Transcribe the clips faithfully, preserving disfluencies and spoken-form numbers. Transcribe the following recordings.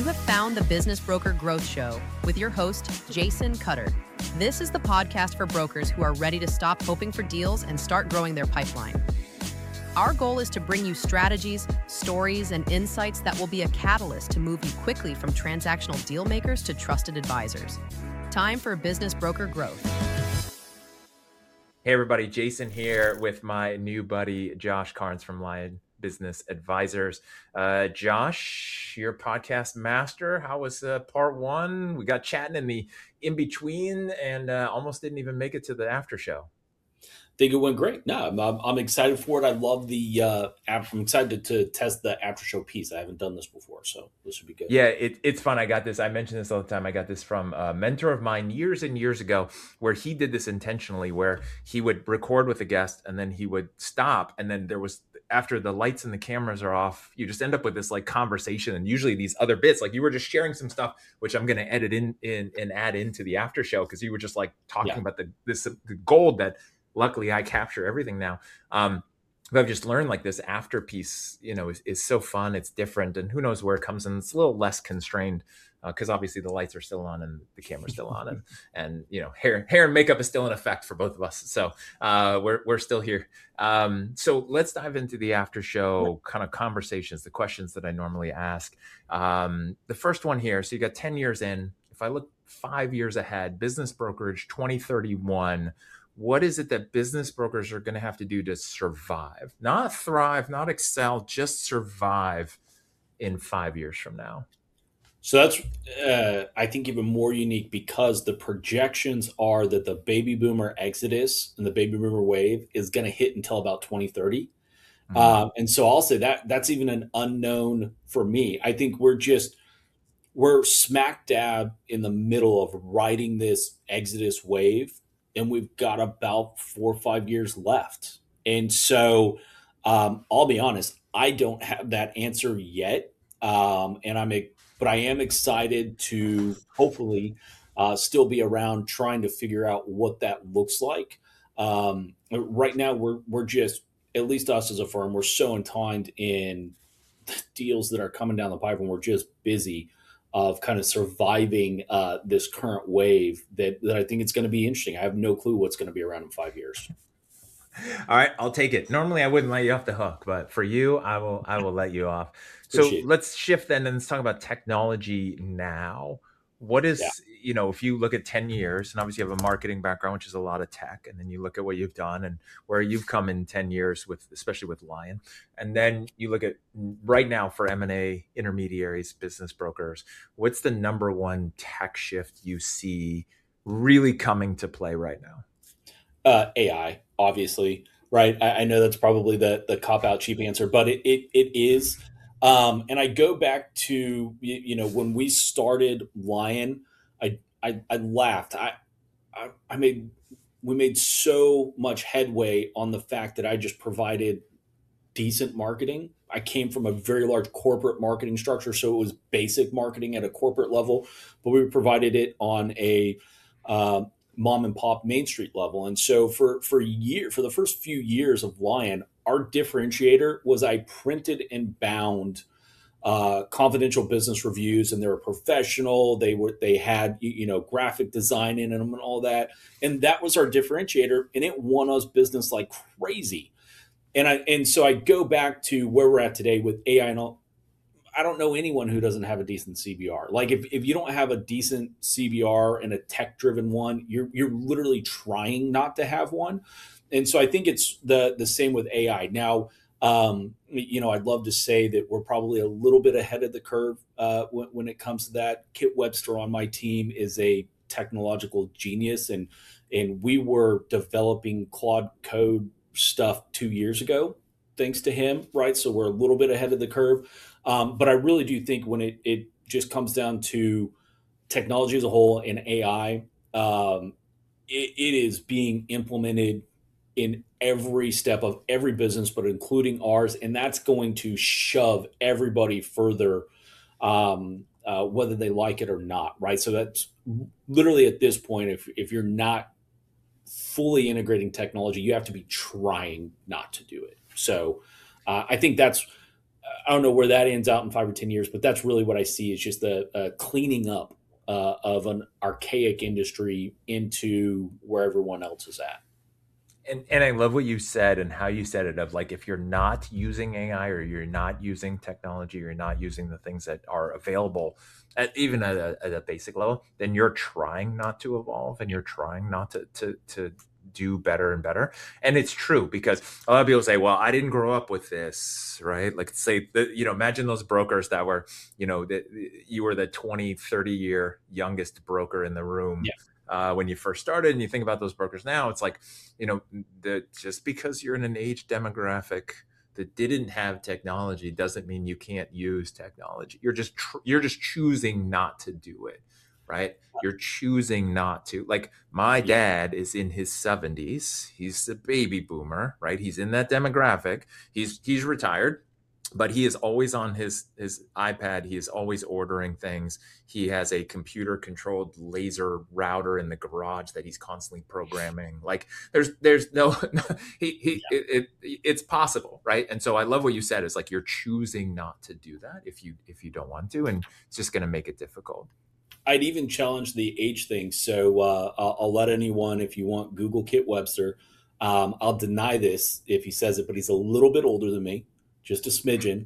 You have found the Business Broker Growth Show with your host, Jason Cutter. This is the podcast for brokers who are ready to stop hoping for deals and start growing their pipeline. Our goal is to bring you strategies, stories, and insights that will be a catalyst to move you quickly from transactional deal makers to trusted advisors. Time for Business Broker Growth. Hey everybody, Jason here with my new buddy, Josh Carnes from Lion Business Advisors. Uh, Josh, your podcast master, how was uh, part one? We got chatting in the in-between and uh, almost didn't even make it to the after show. Think it went great. No, I'm, I'm excited for it. I love the uh, app. I'm excited to, to test the after show piece. I haven't done this before, so this would be good. Yeah, it, it's fun. I got this. I mention this all the time. I got this from a mentor of mine years and years ago, where he did this intentionally, where he would record with a guest and then he would stop. And then there was, after the lights and the cameras are off, you just end up with this like conversation. And usually these other bits, like you were just sharing some stuff, which I'm going to edit in, in and add into the after show, because you were just like talking yeah. about the this the gold that luckily I capture everything now. Um, but I've just learned like this after piece, you know, is, is so fun. It's different, and who knows where it comes in. It's a little less constrained because uh, obviously the lights are still on and the camera's still on, and and you know, hair hair and makeup is still in effect for both of us. So uh, we're we're still here. Um, so let's dive into the after show kind of conversations, the questions that I normally ask. Um, the first one here. So you got ten years in. If I look five years ahead, business brokerage twenty thirty-one. What is it that business brokers are going to have to do to survive? Not thrive, not excel, just survive in five years from now. So that's, uh, I think, even more unique because the projections are that the baby boomer exodus and the baby boomer wave is going to hit until about twenty thirty. Mm-hmm. Um, and so I'll say that that's even an unknown for me. I think we're just, we're smack dab in the middle of riding this exodus wave. And we've got about four or five years left. And so um, I'll be honest, I don't have that answer yet. Um, and I'm, but I am excited to hopefully uh, still be around trying to figure out what that looks like. Um, right now, we're, we're just, at least us as a firm, we're so entwined in deals that are coming down the pipe, and we're just busy of kind of surviving uh, this current wave that, that I think it's going to be interesting. I have no clue what's going to be around in five years. All right, I'll take it. Normally I wouldn't let you off the hook, but for you, I will I will let you off. So Appreciate let's shift then and let's talk about technology now. What is, yeah. you know, if you look at ten years, and obviously you have a marketing background, which is a lot of tech, and then you look at what you've done and where you've come in ten years with, especially with Lion, and then you look at right now for M and A intermediaries, business brokers, what's the number one tech shift you see really coming to play right now? Uh, A I, obviously, right? I, I know that's probably the the cop-out cheap answer, but it it, it is. Um, and I go back to, you, you know, when we started Lion, I, I, I laughed. I, I, I made, we made so much headway on the fact that I just provided decent marketing. I came from a very large corporate marketing structure, so it was basic marketing at a corporate level, but we provided it on a uh, mom and pop Main Street level. And so for for a year, for the first few years of Lion, our differentiator was I printed and bound uh, confidential business reviews, and they were professional. They were they had you know graphic design in them and all that, and that was our differentiator, and it won us business like crazy. And I and so I go back to where we're at today with A I and all. I don't know anyone who doesn't have a decent C B R. Like if, if you don't have a decent C B R and a tech-driven one, you're you're literally trying not to have one. And so I think it's the the same with A I. Now, um, you know, I'd love to say that we're probably a little bit ahead of the curve uh, when, when it comes to that. Kit Webster on my team is a technological genius, and and we were developing Claude Code stuff two years ago, thanks to him, right? So we're a little bit ahead of the curve. Um, but I really do think when it, it just comes down to technology as a whole and A I, um, it, it is being implemented in every step of every business, but including ours. And that's going to shove everybody further, um, uh, whether they like it or not, right? So that's literally at this point, if if you're not fully integrating technology, you have to be trying not to do it. So uh, I think that's I don't know where that ends out in five or ten years, but that's really what I see is just the uh, cleaning up uh, of an archaic industry into where everyone else is at. And and I love what you said and how you said it of like, if you're not using A I or you're not using technology, or you're not using the things that are available at even at a, at a basic level, then you're trying not to evolve and you're trying not to, to, to do better and better. And it's true, because a lot of people say, well, I didn't grow up with this, right? Like say that, you know, imagine those brokers that were, you know, that you were the twenty, thirty year youngest broker in the room. Yeah. Uh, when you first started, and you think about those brokers now, it's like, you know, the, just because you're in an age demographic that didn't have technology doesn't mean you can't use technology. You're just tr- you're just choosing not to do it, right? You're choosing not to. Like my dad is in his seventies. He's a baby boomer, right? He's in that demographic. He's he's retired, but he is always on his his iPad. He is always ordering things. He has a computer controlled laser router in the garage that he's constantly programming. Like there's there's no he he Yeah. it, it it's possible, right? And so I love what you said is like you're choosing not to do that if you if you don't want to, and it's just going to make it difficult. I'd even challenge the age thing. So uh, I'll, I'll let anyone, if you want, Google Kit Webster. Um, I'll deny this if he says it, but he's a little bit older than me, just a smidgen.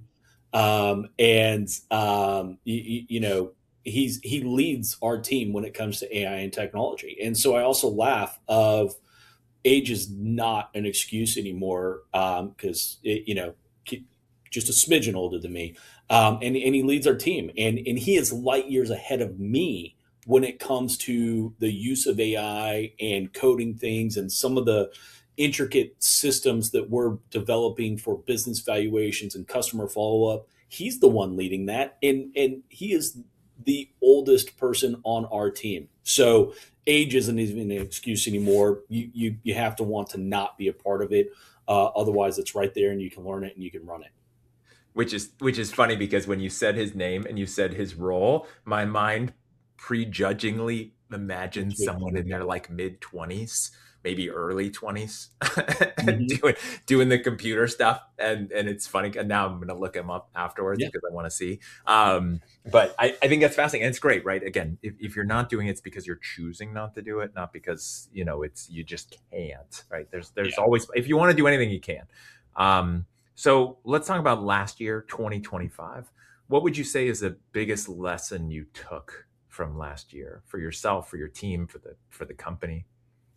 Um, and um, you, you know, he's he leads our team when it comes to A I and technology. And so I also laugh of age is not an excuse anymore because um, you know just a smidgen older than me, um, and and he leads our team, and and he is light years ahead of me when it comes to the use of A I and coding things and some of the intricate systems that we're developing for business valuations and customer follow up. He's the one leading that, and and he is the oldest person on our team. So age isn't even an excuse anymore. You you you have to want to not be a part of it. Uh, otherwise, it's right there, and you can learn it and you can run it. Which is which is funny, because when you said his name and you said his role, my mind prejudgingly imagined someone in their like mid twenties, maybe early twenties, Mm-hmm. doing doing the computer stuff. And and it's funny. And now I'm gonna look him up afterwards Yeah. because I want to see. Um, but I, I think that's fascinating. And it's great, right? Again, if, if you're not doing it, it's because you're choosing not to do it, not because you know it's you just can't, right? There's there's Yeah. always, if you want to do anything, you can. Um, so let's talk about last year, twenty twenty-five. What would you say is the biggest lesson you took from last year for yourself, for your team, for the for the company?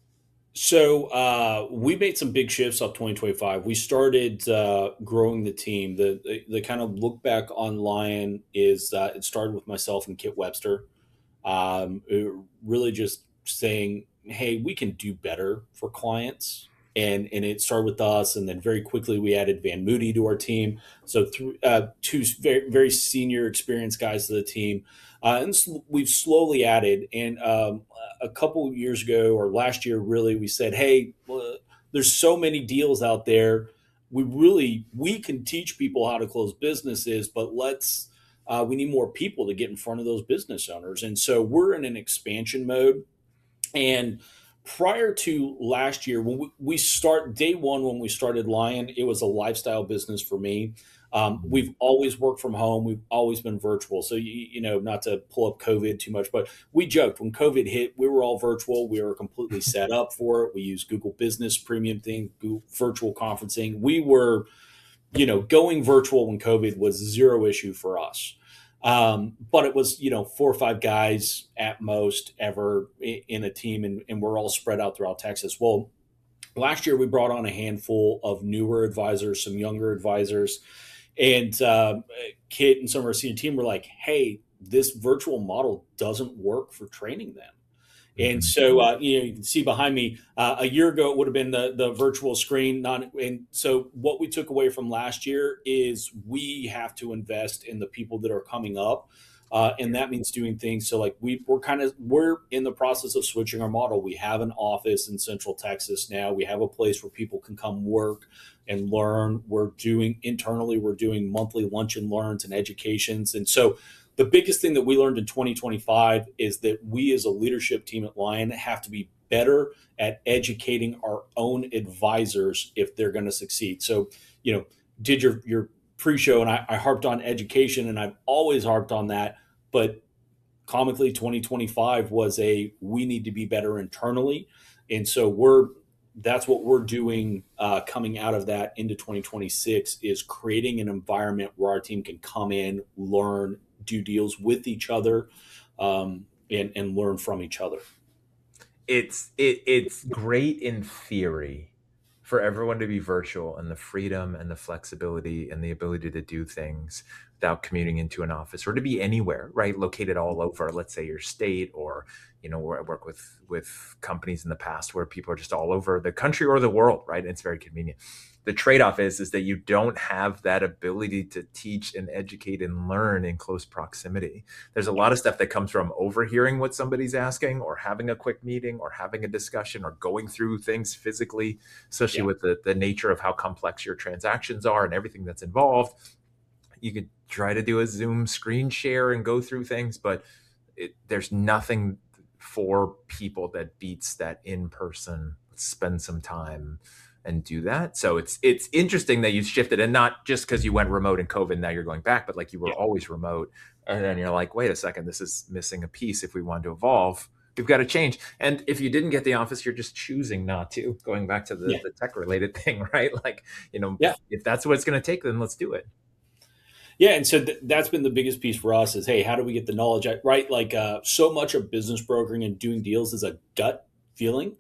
So uh, we made some big shifts up twenty twenty-five. We started uh, growing the team. The, the the kind of look back on Lion is uh, it started with myself and Kit Webster. Um, it really just saying, "Hey, we can do better for clients," and and it started with us, and then very quickly we added Van Moody to our team. So through uh, two very very senior, experienced guys to the team, uh, and s- we've slowly added. And um, a couple of years ago, or last year, really, we said, "Hey, uh, there's so many deals out there. We really we can teach people how to close businesses, but let's." Uh, we need more people to get in front of those business owners. And so we're in an expansion mode. And prior to last year, when we, we start day one, when we started Lion, it was a lifestyle business for me. Um, we've always worked from home. We've always been virtual. So, you, you know, not to pull up COVID too much, but we joked when COVID hit, we were all virtual. We were completely set up for it. We used Google Business Premium thing, Google virtual conferencing. We were, you know, going virtual when COVID was zero issue for us. Um, but it was, you know, four or five guys at most ever in a team, and, and we're all spread out throughout Texas. Well, last year we brought on a handful of newer advisors, some younger advisors, and uh, Kit and some of our senior team were like, "Hey, this virtual model doesn't work for training them." And Mhm. so, uh, you know, you can see behind me, uh, a year ago, it would have been the, the virtual screen. Not, and so what we took away from last year is we have to invest in the people that are coming up. Uh, and that means doing things. So like we, we're kind of, we're in the process of switching our model. We have an office in Central Texas now. We have a place where people can come work and learn. We're doing internally, we're doing monthly lunch and learns and educations. And so the biggest thing that we learned in twenty twenty-five is that we as a leadership team at Lion have to be better at educating our own advisors if they're going to succeed. So, you know, did your your pre-show, and I, I harped on education, and I've always harped on that. But comically, twenty twenty-five was a we need to be better internally, and so we're that's what we're doing uh, coming out of that into twenty twenty-six is creating an environment where our team can come in, learn, do deals with each other, um, and and learn from each other. It's it, it's great in theory for everyone to be virtual, and the freedom and the flexibility and the ability to do things without commuting into an office, or to be anywhere, right? Located all over, let's say your state, or, you know, where I work with, with companies in the past where people are just all over the country or the world, right? And it's very convenient. The trade-off is, is that you don't have that ability to teach and educate and learn in close proximity. There's a lot of stuff that comes from overhearing what somebody's asking, or having a quick meeting, or having a discussion, or going through things physically, especially yeah. with the, the nature of how complex your transactions are and everything that's involved. You could try to do a Zoom screen share and go through things, but it, there's nothing for people that beats that in person. Let's spend some time and do that. So it's it's interesting that you shifted, and not just because you went remote in COVID, now you're going back, but like you were yeah. always remote. And then you're like, wait a second, this is missing a piece. If we want to evolve, we've got to change. And if you didn't get the office, you're just choosing not to, going back to the, yeah. the tech related thing, right? Like, you know, yeah. if that's what it's going to take, then let's do it. Yeah. And so th- that's been the biggest piece for us is, hey, how do we get the knowledge, right? Like uh, so much of business brokering and doing deals is a gut feeling.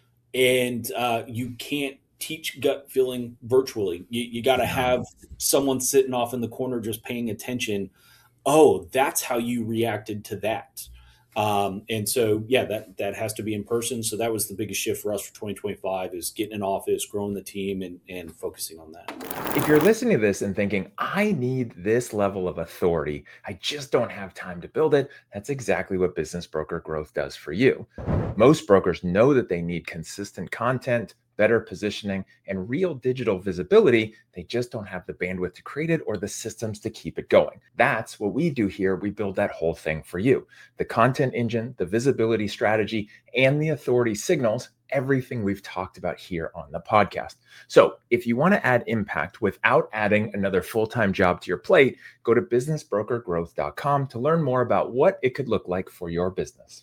And uh, you can't teach gut feeling virtually. You, you got to have someone sitting off in the corner just paying attention. Oh, that's how you reacted to that. Um, and so, yeah, that that has to be in person. So that was the biggest shift for us for twenty twenty-five is getting an office, growing the team, and, and focusing on that. If you're listening to this and thinking, I need this level of authority, I just don't have time to build it, that's exactly what Business Broker Growth does for you. Most brokers know that they need consistent content, better positioning, and real digital visibility. They just don't have the bandwidth to create it or the systems to keep it going. That's what we do here. We build that whole thing for you. The content engine, the visibility strategy, and the authority signals, everything we've talked about here on the podcast. So if you want to add impact without adding another full-time job to your plate, go to business broker growth dot com to learn more about what it could look like for your business.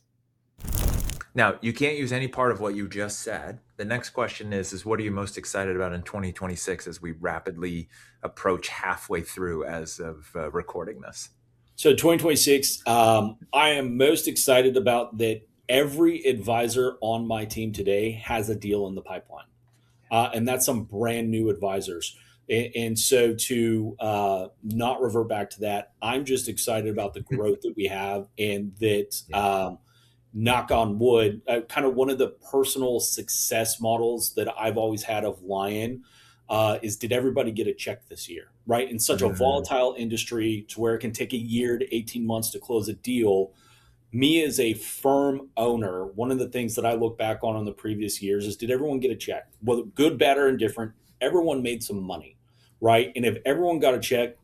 Now, you can't use any part of what you just said. The next question is, is what are you most excited about in twenty twenty-six as we rapidly approach halfway through as of uh, recording this? So twenty twenty-six, um, I am most excited about that every advisor on my team today has a deal in the pipeline. Uh, and that's some brand new advisors. And, and so to uh, not revert back to that, I'm just excited about the growth that we have, and that yeah. um, knock on wood, uh, kind of one of the personal success models that I've always had of Lion uh, is, did everybody get a check this year, right? In such mm-hmm. a volatile industry to where it can take a year to eighteen months to close a deal. Me as a firm owner, one of the things that I look back on in the previous years is, did everyone get a check? Whether good, bad, or indifferent, everyone made some money, right? And if everyone got a check,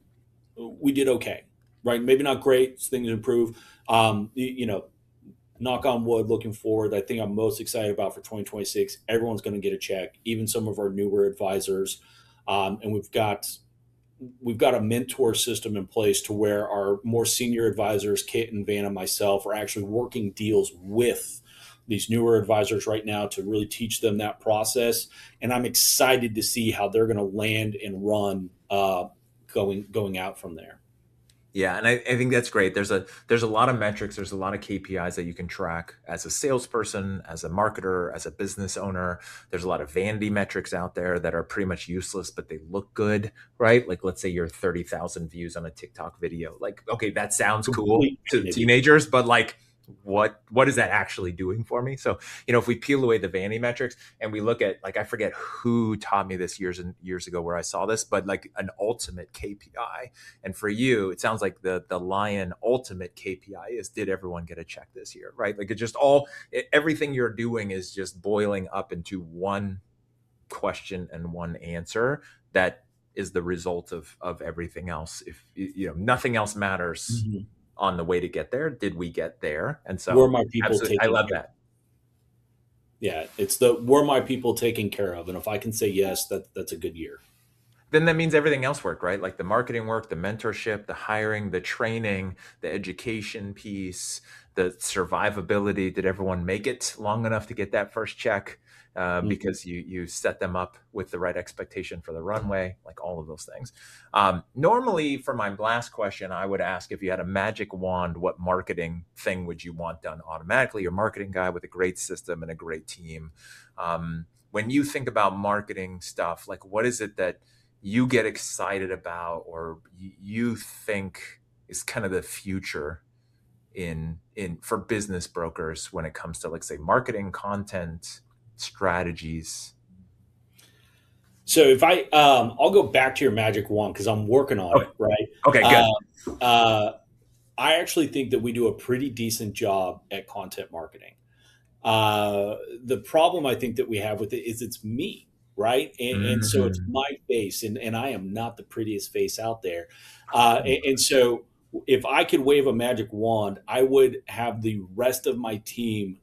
we did okay, right? Maybe not great, things improve. Um, you, you know, knock on wood, looking forward, I think I'm most excited about for twenty twenty-six, everyone's going to get a check, even some of our newer advisors. Um, and we've got we've got a mentor system in place to where our more senior advisors, Kit and Van and myself, are actually working deals with these newer advisors right now to really teach them that process. And I'm excited to see how they're going to land and run uh, going going out from there. Yeah, and I, I think that's great. There's a there's a lot of metrics. There's a lot of K P Is that you can track as a salesperson, as a marketer, as a business owner. There's a lot of vanity metrics out there that are pretty much useless, but they look good, right? Like, let's say you're thirty thousand views on a TikTok video. Like, okay, that sounds cool to teenagers, but like, what what is that actually doing for me? So, you know, if we peel away the vanity metrics and we look at, like, I forget who taught me this years and years ago where I saw this, but like an ultimate K P I. And for you, it sounds like the the Lion ultimate K P I is, did everyone get a check this year, right? Like, it just all, it, everything you're doing is just boiling up into one question and one answer that is the result of of everything else. If, you know, nothing else matters. Mm-hmm. On the way to get there, did we get there? And so were my people taking I love that. Yeah, it's the were my people taken care of, and if I can say yes, that that's a good year. then that means everything else worked, right? Like the marketing work, the mentorship, the hiring, the training, the education piece, the survivability. Did everyone make it long enough to get that first check? Uh, Mhm. because you you set them up with the right expectation for the runway, like all of those things. Um, normally, for my last question, I would ask if you had a magic wand, what marketing thing would you want done automatically? Your marketing guy with a great system and a great team. Um, when you think about marketing stuff, like what is it that you get excited about, or you think is kind of the future in in for business brokers when it comes to, like, say, marketing, content, strategies? So if I, um, I'll go back to your magic wand because I'm working on Okay, it, right? okay, good. Um, uh, I actually think that we do a pretty decent job at content marketing. Uh, the problem I think that we have with it is it's me, right? And, and so it's Mhm. my face, and, and I am not the prettiest face out there. Uh, and, and so if I could wave a magic wand, I would have the rest of my team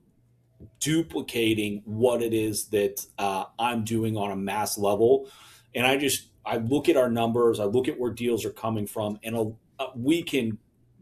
duplicating what it is that uh, I'm doing on a mass level. And I just, I look at our numbers, I look at where deals are coming from, and a, uh, we can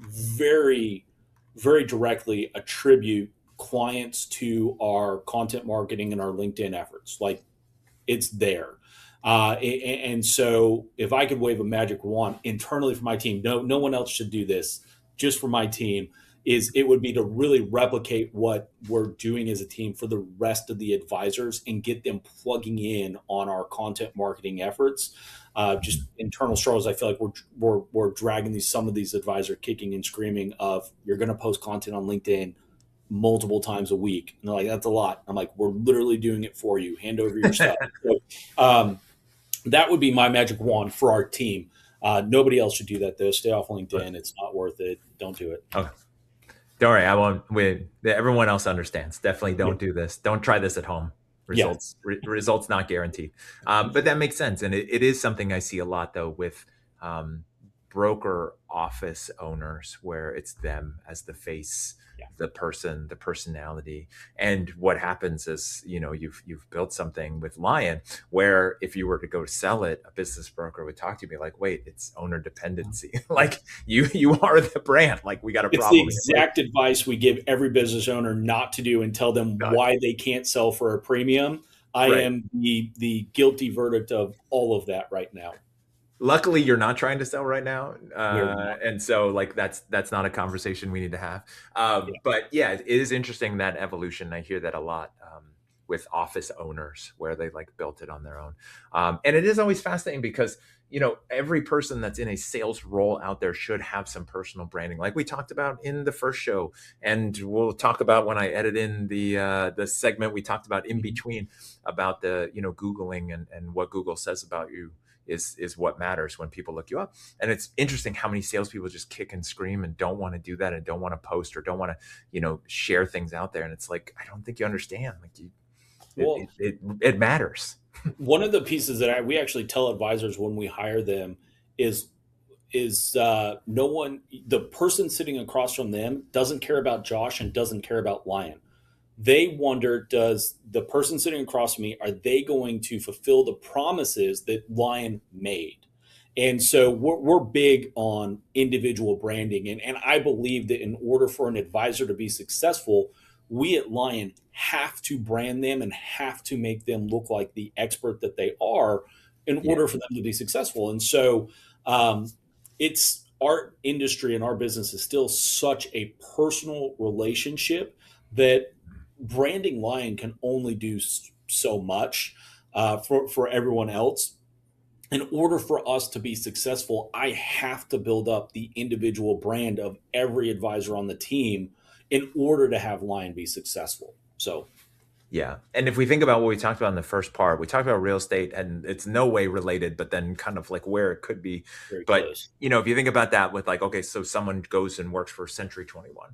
very, very directly attribute clients to our content marketing and our LinkedIn efforts. Like it's there. Uh, and, and so if I could wave a magic wand internally for my team, no, no one else should do this, just for my team, is it would be to really replicate what we're doing as a team for the rest of the advisors and get them plugging in on our content marketing efforts. Uh, just internal struggles. I feel like we're, we're, we're dragging these, some of these advisors kicking and screaming of you're going to post content on LinkedIn multiple times a week. And they're like, that's a lot. I'm like, we're literally doing it for you. Hand over your stuff. So, um, that would be my magic wand for our team. Uh, nobody else should do that though. Stay off LinkedIn. It's not worth it. Don't do it. Okay. Don't worry, I won't. We, everyone else understands. Definitely don't Yeah. do this. Don't try this at home. Yeah. Results, re, results not guaranteed. Um, but that makes sense, and it, it is something I see a lot though with um, broker office owners, where it's them as the face, Yeah. the person, the personality. And what happens is, you know, you've you've built something with Lion, where if you were to go sell it, a business broker would talk to you, be like, "Wait, it's owner dependency. Like you you are the brand. Like we got a It's the problem here." Like, exact advice we give every business owner not to do and tell them God, why they can't sell for a premium. I right. am the the guilty verdict of all of that right now. Luckily, you're not trying to sell right now, We're uh, not. and so like that's that's not a conversation we need to have. Um, Yeah. but yeah, it is interesting, that evolution. I hear that a lot um, with office owners, where they like built it on their own, um, and it is always fascinating because, you know, every person that's in a sales role out there should have some personal branding, like we talked about in the first show, and we'll talk about when I edit in the uh, the segment we talked about in Mhm. between, about the, you know, Googling and and what Google says about you is is what matters when people look you up. And it's interesting how many salespeople just kick and scream and don't want to do that and don't want to post or don't want to, you know, share things out there. And it's like, I don't think you understand. Like you, it Well, it it, it matters. one of the pieces that I, we actually tell advisors when we hire them is is uh, no one, the person sitting across from them doesn't care about Josh and doesn't care about Lion. They wonder, does the person sitting across from me, are they going to fulfill the promises that Lion made? And so we're, we're big on individual branding. And, and I believe that in order for an advisor to be successful, we at Lion have to brand them and have to make them look like the expert that they are in Yeah. order for them to be successful. And so um, it's our industry and our business is still such a personal relationship that branding Lion can only do so much uh, for, for everyone else. In order for us to be successful, I have to build up the individual brand of every advisor on the team in order to have Lion be successful. So, Yeah. And if we think about what we talked about in the first part, we talked about real estate, and it's no way related, but then kind of like where it could be. very But, close. you know, if you think about that with like, okay, so someone goes and works for Century twenty-one.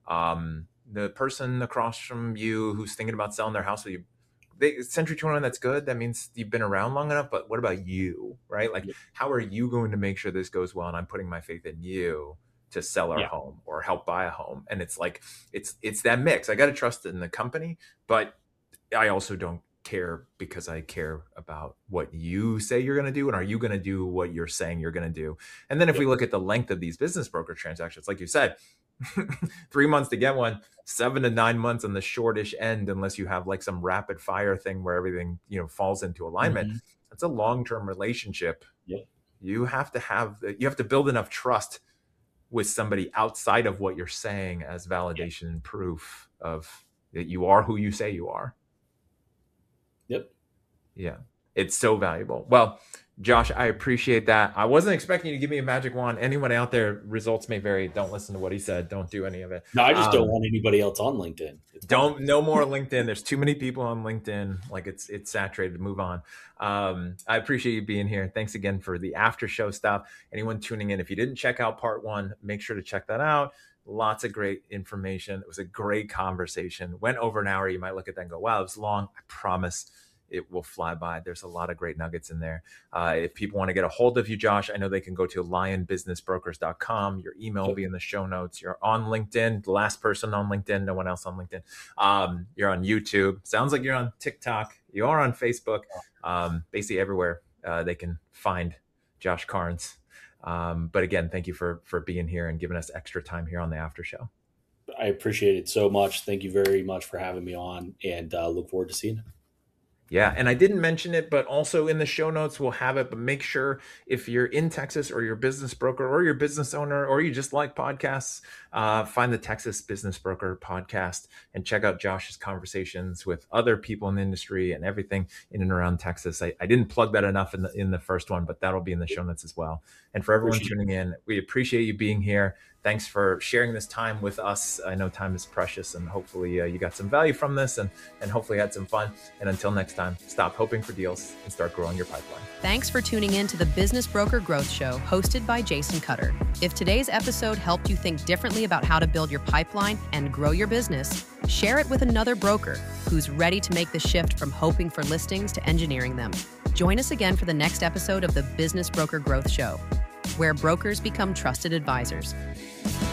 Um, the person across from you who's thinking about selling their house with you, they, Century twenty-one, that's good. That means you've been around long enough. But what about you, right? Like, Yeah. how are you going to make sure this goes well? And I'm putting my faith in you to sell our Yeah. home or help buy a home. And it's like, it's it's that mix. I got to trust in the company, but I also don't care because I care about what you say you're going to do, and are you going to do what you're saying you're going to do? And then if yep. we look at the length of these business broker transactions, like you said, three months to get one, seven to nine months on the shortish end, unless you have like some rapid fire thing where everything, you know, falls into alignment. Mm-hmm. That's a long-term relationship. Yep. You have to have, you have to build enough trust with somebody outside of what you're saying as validation yep. and proof of that you are who you say you are. Yep. Yeah. It's so valuable. Well, Josh, I appreciate that. I wasn't expecting you to give me a magic wand. Anyone out there, results may vary. Don't listen to what he said. Don't do any of it. No, I just um, don't want anybody else on LinkedIn. It's don't, no more LinkedIn. There's too many people on LinkedIn. Like it's, it's saturated. Move on. Um, I appreciate you being here. Thanks again for the after show stuff. Anyone tuning in, if you didn't check out part one, make sure to check that out. Lots of great information. It was a great conversation. Went over an hour. You might look at that and go, wow, it was long. I promise it will fly by. There's a lot of great nuggets in there. Uh, if people want to get a hold of you, Josh, I know they can go to lion business brokers dot com. Your email will be in the show notes. You're on LinkedIn, the last person on LinkedIn, no one else on LinkedIn. Um, you're on YouTube. Sounds like you're on TikTok. You are on Facebook. Um, basically everywhere uh, they can find Josh Carnes. Um, but again, thank you for, for being here and giving us extra time here on the after show. I appreciate it so much. Thank you very much for having me on, and uh, look forward to seeing it. Yeah. And I didn't mention it, but also in the show notes, we'll have it. But make sure if you're in Texas or you're a business broker or you're a business owner or you just like podcasts, uh, find the Texas Business Broker podcast and check out Josh's conversations with other people in the industry and everything in and around Texas. I, I didn't plug that enough in the, in the first one, but that'll be in the show notes as well. And for everyone appreciate tuning in, we appreciate you being here. Thanks for sharing this time with us. I know time is precious, and hopefully uh, you got some value from this and, and hopefully had some fun. And until next time, stop hoping for deals and start growing your pipeline. Thanks for tuning in to the Business Broker Growth Show, hosted by Jason Cutter. If today's episode helped you think differently about how to build your pipeline and grow your business, share it with another broker who's ready to make the shift from hoping for listings to engineering them. Join us again for the next episode of the Business Broker Growth Show, where brokers become trusted advisors.